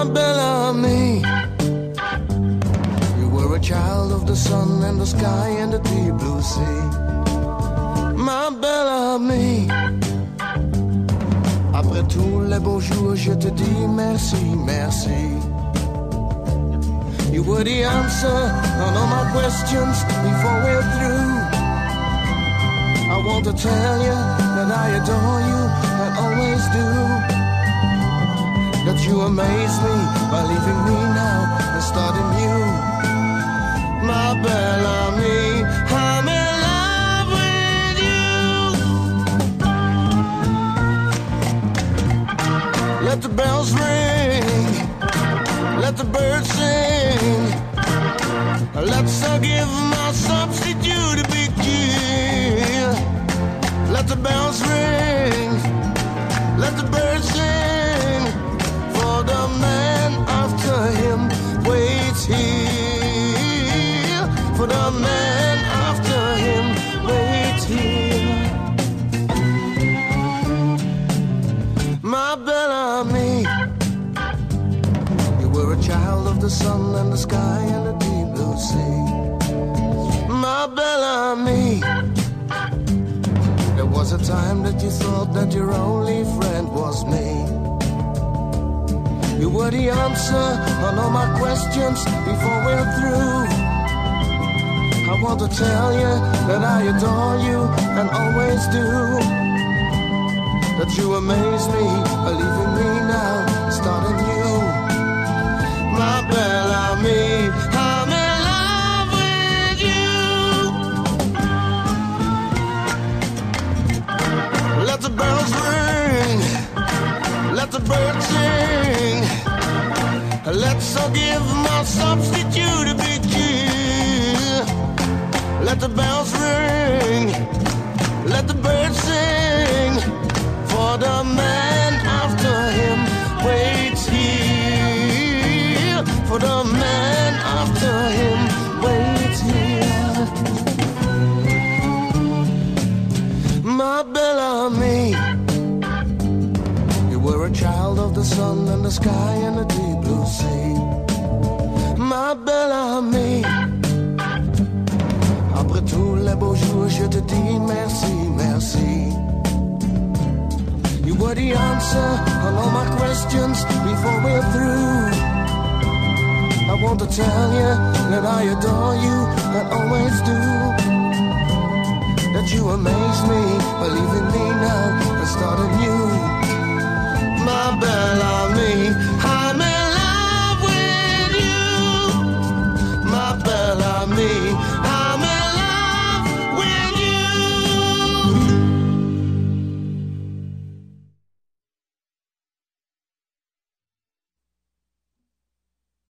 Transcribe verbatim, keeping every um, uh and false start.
belle amie. You were a child of the sun and the sky and the deep blue sea. Ma belle amie, après tous les beaux jours, je te dis merci, merci. You were the answer on all my questions before we're through. I want to tell you that I adore you and always do. That you amaze me by leaving me now and starting new. My belle amie, I'm in love with you. Let the bells ring, let the birds sing. Let's all give my substitute a big cheer. Let the bells ring, let the birds sing. For the man after him waits here. For the man after him waits here. My belle amie, you were a child of the sun and the sky and the deep blue sea. My belle amie, there was a time that you thought that your only friend was me. You were the answer on all my questions before we're through. I want to tell you that I adore you and always do. That you amaze me, believing me now, starting new. My belle amie, I'm in love with you. Let the bells ring, let the birds sing. Let's all give my substitute a big cheer. Let the bells ring, let the birds sing. For the man after him waits here. For the man after him waits here. My belle amie, you were a child of the sun and the sky and the deep blue sea. Ma belle amie, après tous les beaux jours, je te dis merci, merci. You were the answer on all my questions before we're through. I want to tell you that I adore you and always do. That you amaze me, believing me now and starting new. My belle amie.